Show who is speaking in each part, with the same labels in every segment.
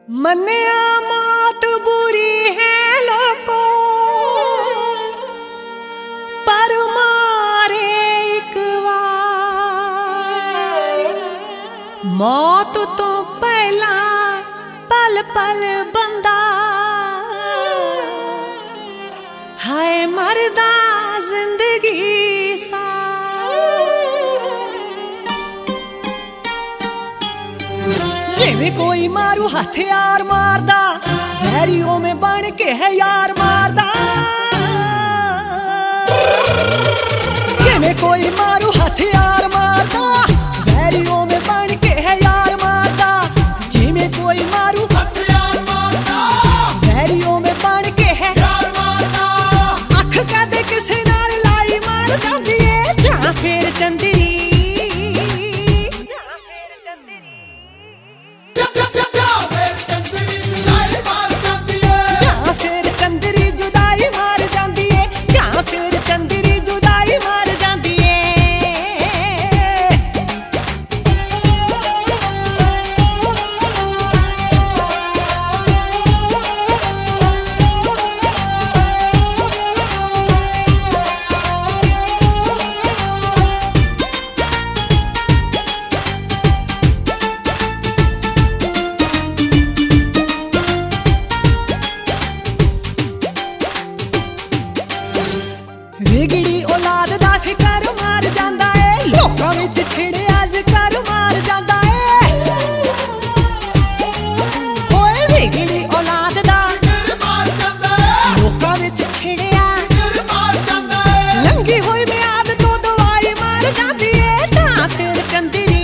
Speaker 1: मन्निया मौत बुरी है लोगों पर मारे एक बार मौत तो पहला पल पल बंदा है मरदा जिंदगी जिवें कोई मारू हथियार मारदा वैरियों में बन के है यार मारदा जिवें कोई मारू हथियार मारदा वैरियों में बन के है यार मारदा जिवें कोई मारू हथियार मारदा वैरियों में बन के है यार मारदा अख कदे किसे नाल लाई मार जांदी है जां फिर चंदरी बिगड़ी औलाद दा फिकर मार जांदा है लोकां विच छिड़िया जिकर मार जांदा है ओए बिगड़ी औलाद दा फिकर मार जांदा है लोकां विच छिड़िया जिकर मार जांदा है लंगी होई मियाद तो दवाई मार जांदी है तां फिर चंदरी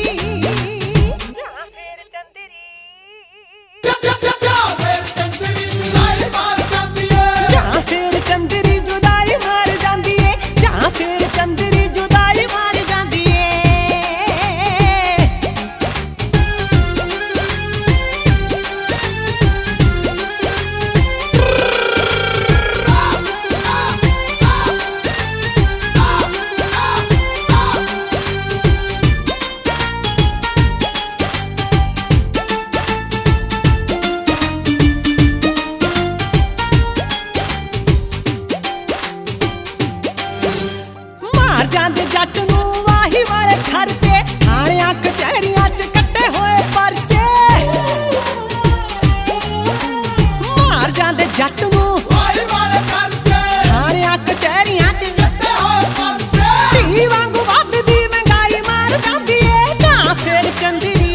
Speaker 1: जांदे जट नूं वाही वाले खर्चे थाणियां कचहरियां च कट्टे होए परचे मार जांदे जट नूं वाही वाले खर्चे थाणियां कचहरियां च कट्टे होए परचे धी वांगू वधदी महंगाई मार जांदी ए जां फिर चंदरी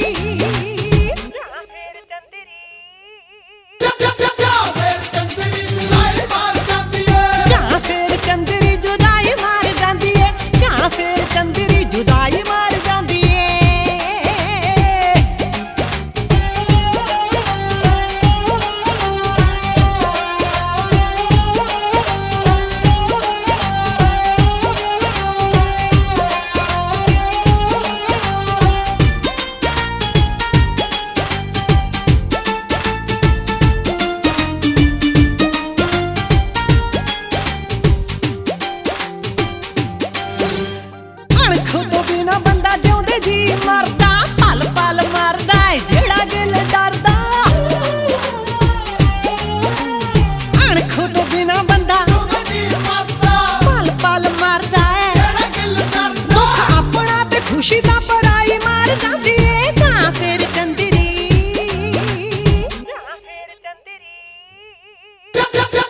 Speaker 1: तो बिना बंदा जिउंदे जी मरदा पल पल मरदा है जेड़ा दिल डरदा अणखों तो बिना बंदा पल पल मरदा है दुख अपना ते खुशी दा पराई मार जांदी है जां फिर चंदरी